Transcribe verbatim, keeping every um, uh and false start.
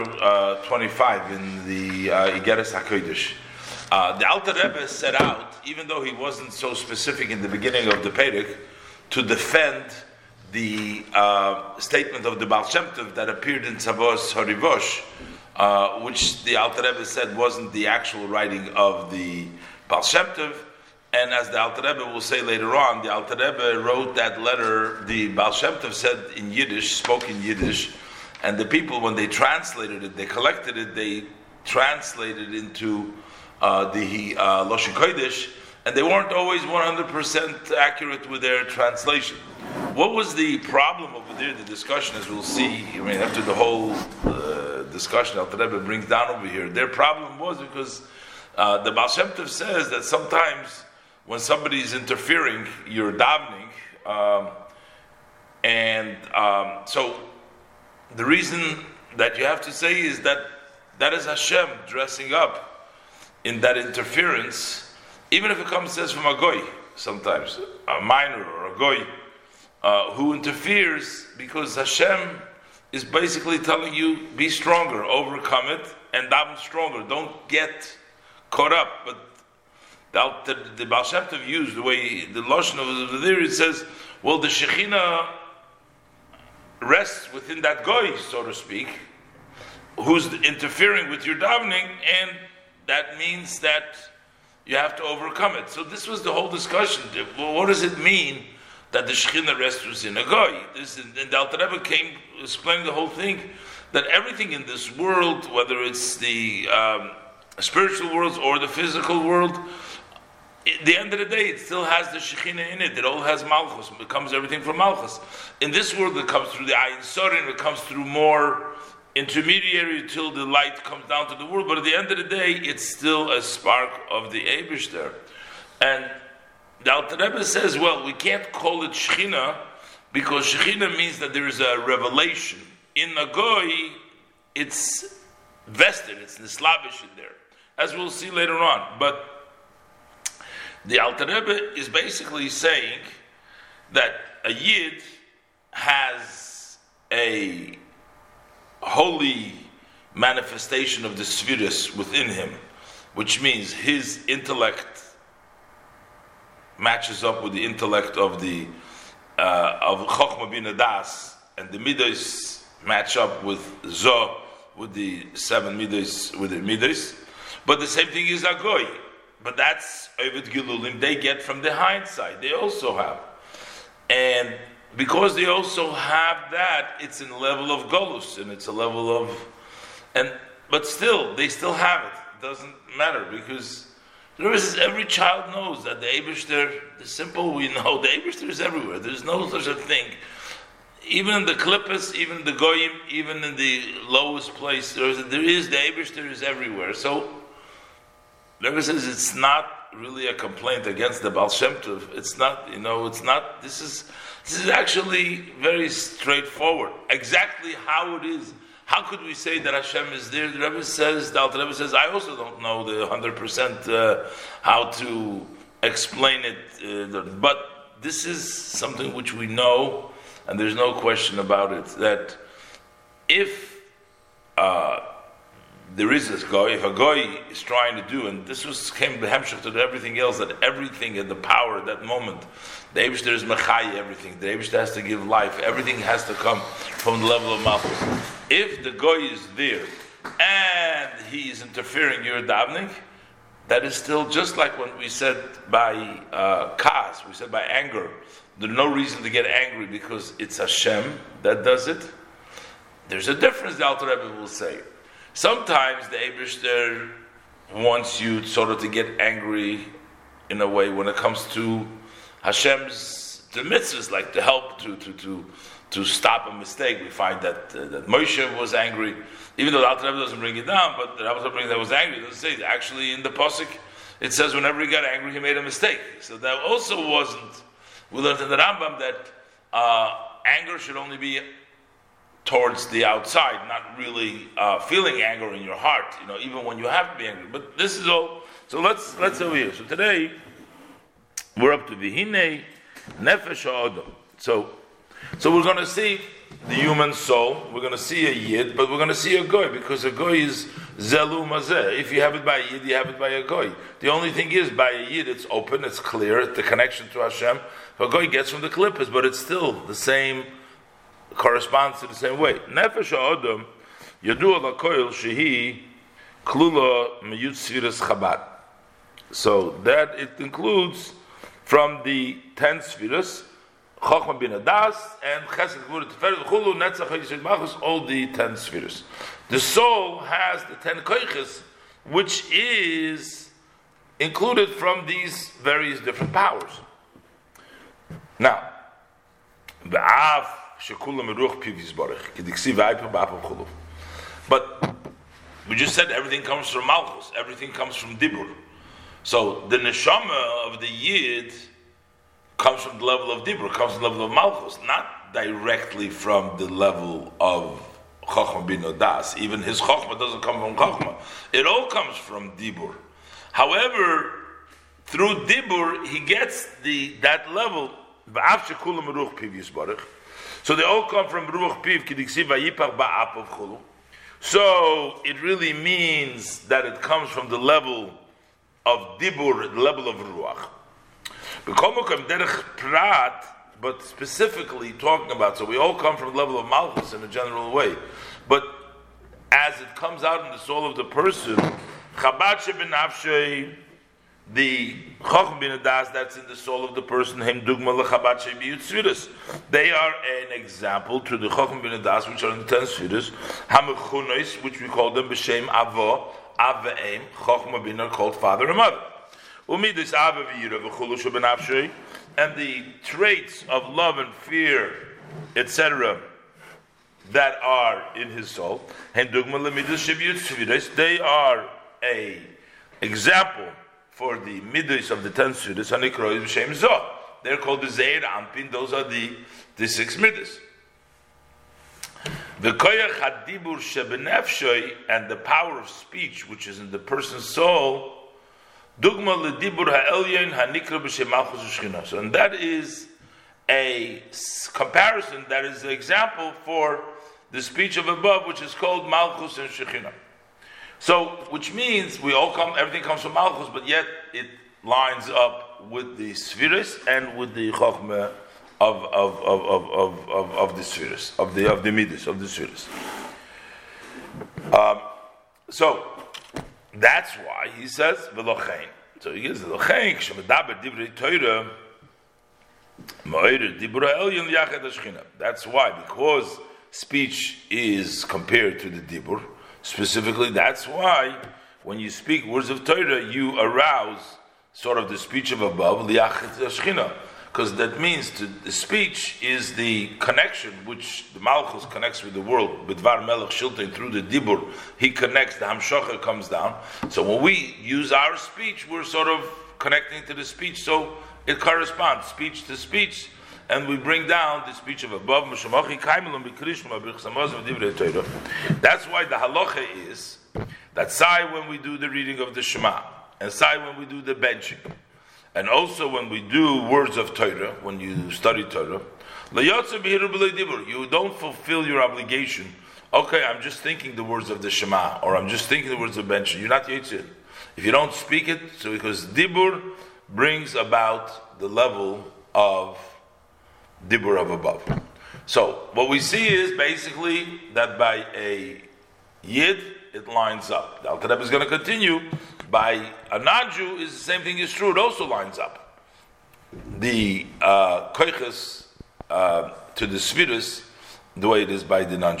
uh, twenty-five in the uh, Igeres HaKodesh. Uh, the Alter Rebbe set out, even though he wasn't so specific in the beginning of the Perek, to defend the uh, statement of the Baal Shem Tov that appeared in Tzavos Harivosh, uh, which the Alter Rebbe said wasn't the actual writing of the Baal Shem Tov. And as the Alter Rebbe will say later on, the Alter Rebbe wrote that letter, the Baal Shem Tov said in Yiddish, spoke in Yiddish, and the people, when they translated it, they collected it, they translated into uh, the uh, Lashon Kodesh, and they weren't always one hundred percent accurate with their translation. What was the problem over there, the discussion, as we'll see, I mean, after the whole uh, discussion Alter Rebbe brings down over here, their problem was because uh, the Baal Shem Tov says that sometimes when somebody is interfering, you're davening, um, and um, so the reason that you have to say is that that is Hashem dressing up in that interference, even if it comes says from a goy, sometimes a minor or a goy uh, who interferes, because Hashem is basically telling you, be stronger, overcome it, and daven stronger. Don't get caught up. But the, the, the Baal Shem Tov used the way the Lashon of there, it says, well, the Shekhinah rests within that goy, so to speak, who's interfering with your davening, and that means that you have to overcome it. So this was the whole discussion. Well, what does it mean that the Shekhinah rests within a goy? This, and the Alter Rebbe came explaining the whole thing, that everything in this world, whether it's the um, spiritual world or the physical world, at the end of the day, it still has the Shekhinah in it. It all has Malchus. It comes everything from Malchus. In this world, it comes through the Ayin Sorin. It comes through more intermediary till the light comes down to the world. But at the end of the day, it's still a spark of the Eibush there. And the Alter Rebbe says, well, we can't call it Shekhinah because Shekhinah means that there is a revelation. In a goy, it's vested. It's nislabish in there, as we'll see later on. But the Alter Rebbe is basically saying that a Yid has a holy manifestation of the Sfiris within him, which means his intellect matches up with the intellect of the uh, of Chochmah Bina Das, and the Midos match up with Zoh, with the seven Midos, with the Midos. But the same thing is Agoy. But that's Ovid Gilulim, they get from the hindsight. They also have. And because they also have that, it's in a level of Golus, and it's a level of, and but still, they still have it. It doesn't matter, because there is, every child knows that the Eibishter, the simple we know, the Eibishter is everywhere. There's no such a thing. Even in the Klippas, even in the Goyim, even in the lowest place, there is, there is the Eibishter is everywhere. So, the Rebbe says it's not really a complaint against the Baal Shem Tov. It's not, you know, it's not, this is this is actually very straightforward. Exactly how it is. How could we say that Hashem is there? The Rebbe says, the Alter Rebbe says, I also don't know the one hundred percent uh, how to explain it. Uh, but this is something which we know, and there's no question about it, that if uh, there is this guy, if a guy is trying to do, and this was came the hemshech to everything else, that everything in the power at that moment, the Eibishter is mechai everything. The Eibishter has to give life. Everything has to come from the level of Malchus. If the guy is there and he is interfering, you're davening, that is still just like when we said by uh, kas, we said by anger. There's no reason to get angry because it's Hashem that does it. There's a difference, the Alter Rebbe will say. Sometimes the Eibishter wants you sort of to get angry in a way when it comes to Hashem's the mitzvahs, like to help to to to to stop a mistake. We find that uh, that Moshe was angry, even though the Alter Rebbe doesn't bring it down, but the Rebbe brings that was angry. It doesn't say actually in the pasuk it says whenever he got angry he made a mistake. So that also wasn't. We learned in the Rambam that uh, anger should only be towards the outside, not really uh, feeling anger in your heart, you know, even when you have to be angry. But this is all. So let's let's over here. So today we're up to Vihine Nefesh Ha'adam. So so we're going to see the human soul, we're going to see a yid, but we're going to see a goy, because a goy is zelu mazeh. If you have it by a yid, you have it by a goy. The only thing is, by a yid, it's open, it's clear, the connection to Hashem. A goy gets from the klippos, but it's still the same, corresponds to the same way. Nefesh ha'odom yadu al hakoil shehi klula miyut sfiras Chabad. So that it includes from the ten sfiras, Chochmah bin Adas and Chesed Gvura Tiferet Chulu Netzach Yisod Malchus, all the ten spheres. The soul has the ten koiches, which is included from these various different powers. Now, Ba'af Shekulam Meruch Piv Yisborech Kediksiv V'ayper Ba'apam Chulu. But we just said everything comes from Malchus, everything comes from Dibur. So the neshama of the Yid comes from the level of Dibur, comes from the level of Malchus, not directly from the level of Chochmah bin Odas. Even his Chochmah doesn't come from Chochmah. It all comes from Dibur. However, through Dibur, he gets the that level. So they all come from Ruach Piv, Kediksiv Vayipach Ba'apav Chulu. So it really means that it comes from the level of Dibur, the level of Ruach. But specifically talking about, so we all come from the level of Malchus in a general way, but as it comes out in the soul of the person, Chabad shebenafshei, the Chochmah bin Adas that's in the soul of the person, Hem dugma lechabad shebiyut sfiras. They are an example to the Chochmah bin Adas, which are in the ten sfiras, Hamechunos, which we call them b'shem avo, av ve'em, Chochmah bin are called father and mother. And the traits of love and fear, et cetera, that are in his soul, they are a example for the midos of the ten sfiras. They're called the Zeir Anpin. Those are the, the six midos. The koyach hadibur shebenefshoy, and the power of speech, which is in the person's soul. Dugma ledibur ha'elyon hanikra b'shem malchus u'shchina. So, and that is a comparison, that is an example for the speech of above, which is called malchus and shechina. So, which means we all come, everything comes from malchus, but yet it lines up with the spheres and with the chokhmah of of of of of, of, of the spheres, of the of the midas, of the spheres. Um, so. That's why he says v'lochein. So he gives v'lochein k'shemadaber divrei Torah ma'orer dibur ha'elyon liyached hashchina. That's why, because speech is compared to the dibur. Specifically, that's why when you speak words of Torah, you arouse sort of the speech of above liyached hashchina, because that means to, the speech is the connection which the Malchus connects with the world. B'dvar melech shiltein, through the dibur, he connects, the hamshocha comes down. So when we use our speech, we're sort of connecting to the speech, so it corresponds, speech to speech, and we bring down the speech of above. That's why the halacha is that sai when we do the reading of the Shema, and sai when we do the benching, and also when we do words of Torah, when you study Torah, you don't fulfill your obligation. Okay, I'm just thinking the words of the Shema, or I'm just thinking the words of bench. You're not Yitzir. If you don't speak it, so because Dibur brings about the level of Dibur of above. So what we see is basically that by a Yid, it lines up. The Alter Rebbe is going to continue. By a non-Jew is the same thing is true. It also lines up. The uh, koiches uh, to the spheres, the way it is by the non-Jew.